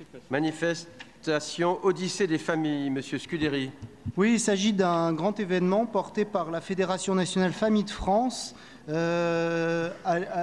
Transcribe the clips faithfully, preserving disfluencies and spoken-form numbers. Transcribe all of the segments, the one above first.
Manifestation Odyssée des familles, Monsieur Scuderi. Oui, il s'agit d'un grand événement porté par la Fédération nationale Famille de France. Euh,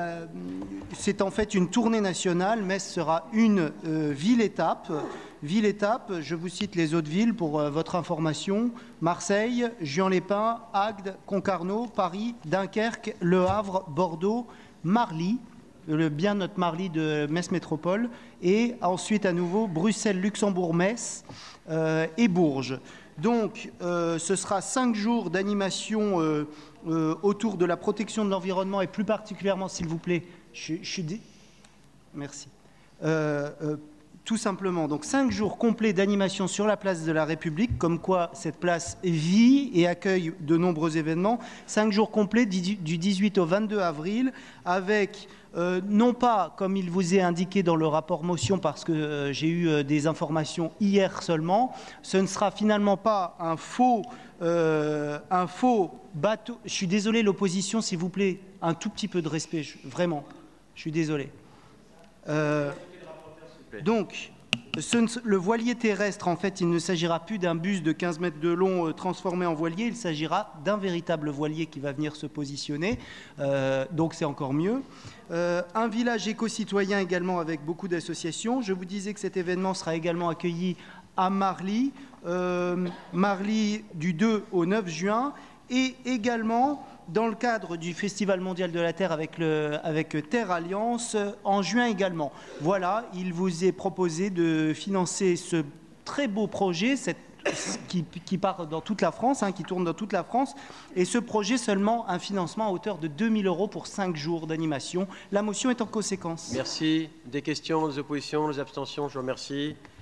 c'est en fait une tournée nationale. Metz sera une euh, ville-étape. Ville-étape, je vous cite les autres villes pour euh, votre information. Marseille, Juan-les-Pins, Agde, Concarneau, Paris, Dunkerque, Le Havre, Bordeaux, Marly, le bien notre Marly de Metz Métropole, et ensuite à nouveau Bruxelles, Luxembourg, Metz euh, et Bourges. Donc euh, ce sera cinq jours d'animation euh, euh, autour de la protection de l'environnement et plus particulièrement, s'il vous plaît, je, je suis dé... merci. Euh, euh, Tout simplement, donc cinq jours complets d'animation sur la place de la République, comme quoi cette place vit et accueille de nombreux événements. Cinq jours complets du dix-huit au vingt-deux avril, avec euh, non pas, comme il vous est indiqué dans le rapport motion, parce que euh, j'ai eu euh, des informations hier seulement, ce ne sera finalement pas un faux, euh, un faux bateau. Je suis désolé, l'opposition, s'il vous plaît, un tout petit peu de respect, je, vraiment, je suis désolé. Euh, Donc, ce, le voilier terrestre, en fait, il ne s'agira plus d'un bus de quinze mètres de long euh, transformé en voilier, il s'agira d'un véritable voilier qui va venir se positionner, euh, donc c'est encore mieux. Euh, un village éco-citoyen également avec beaucoup d'associations. Je vous disais que cet événement sera également accueilli à Marly, euh, Marly du deux au neuf juin, et également dans le cadre du Festival mondial de la Terre avec, le, avec Terre Alliance, en juin également. Voilà, il vous est proposé de financer ce très beau projet cette, qui, qui part dans toute la France, hein, qui tourne dans toute la France, et ce projet seulement un financement à hauteur de deux mille euros pour cinq jours d'animation. La motion est en conséquence. Merci. Des questions, des oppositions, des abstentions, je vous remercie.